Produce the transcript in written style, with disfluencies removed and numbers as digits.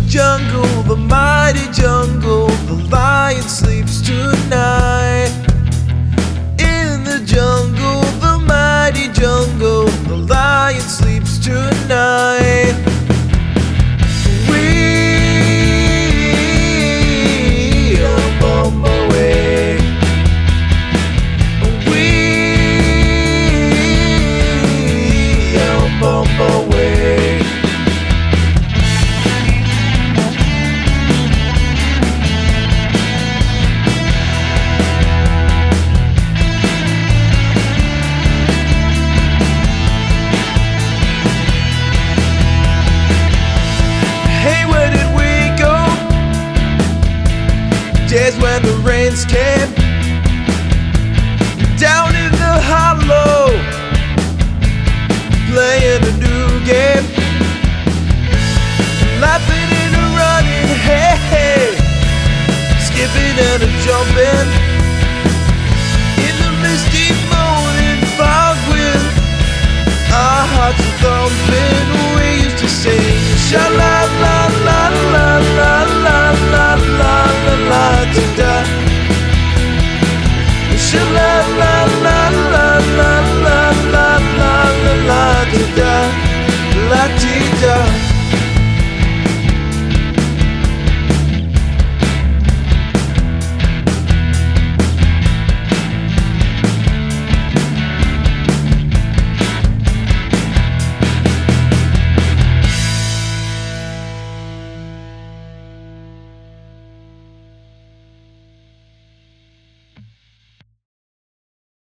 jungle, the mighty jungle, the lion sleeps tonight. In the jungle, the mighty jungle, the lion sleeps tonight. We are on the way. We are on the way. Just when the rains came down in the hollow, playing a new game, laughing and a running, hey, hey, skipping and a jumping in the misty morning fog with our hearts a thumping. We used to say